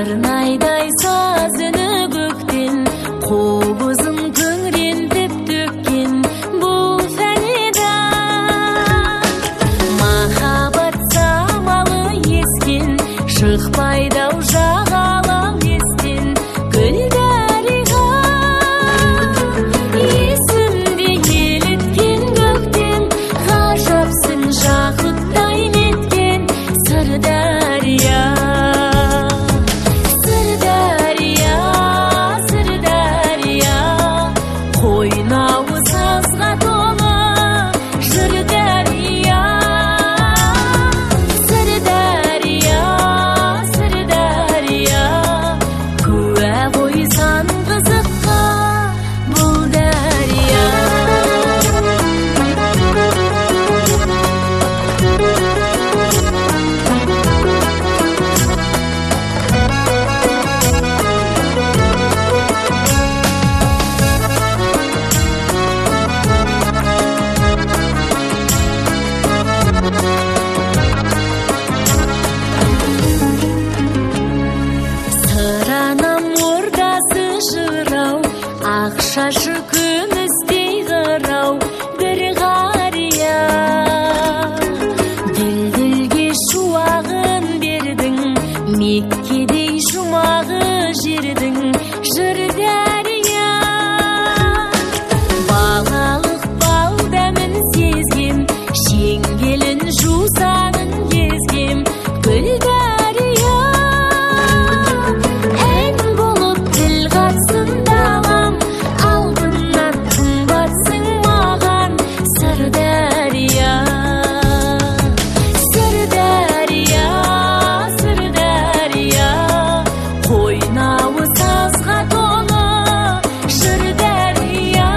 сырнайдай саз үні көктен, қобызын күңрентіп төккен бұл фәнида. Махаббат самалы ескен, шықпайды-ау жағалау естен гүлдәріға. Есімде еліткен көктен, ғажапсың жақұттай неткен Сырдария. Сырдария, Сырдария, қойнауы сазға толы жыр дария. Сырдария, Сырдария, куә қойсан қызыққа бұл дария. Сыранам ордасы жырау, ақ шашы күмістей қырау бір қария. Дүлдүлге шуағын бердің, Меккедей жұмағы жердің жыр дария. Балалық бал дәмін сезгем, шеңгелін жусанын кезгем гүл дария. Ән болып тіл қатсын далам, алтыннан қымбатсың маған Сырдария. Сырдария, Сырдария, қойнауы сазға толы жыр дария.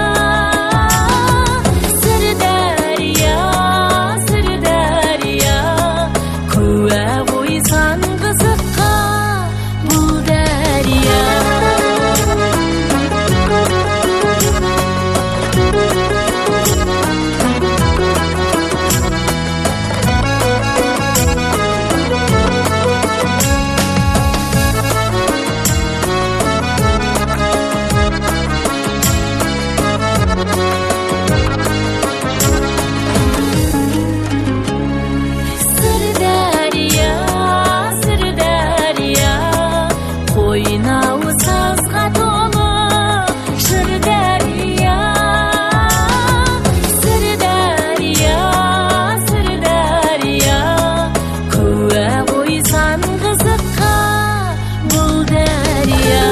Сырдария, Сырдария, куә қойсан қызыққа бұл дария. Сырдария, Сырдария, қойнауы сазға толы жыр дария. Сырдария, Сырдария, куә қойсан қызыққа бұл дария.